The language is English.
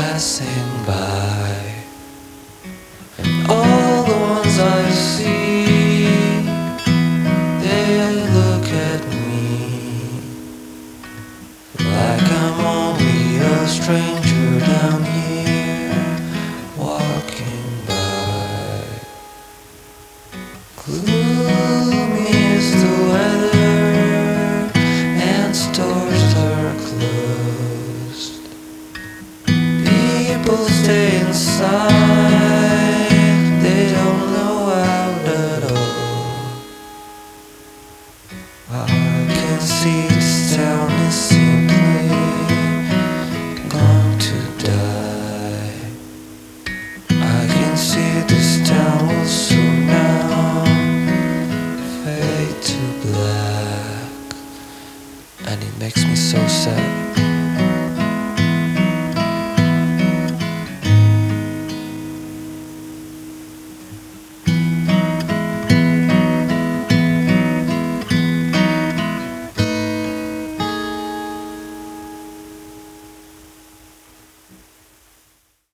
passing by, and all the ones I see, they look at me like I'm only a stranger down here walking by. Gloomy is the weather and stores are closed. People stay inside, they don't know out at all. I can see this town is simply going to die. I can see this town will soon now fade to black, and it makes me so sad.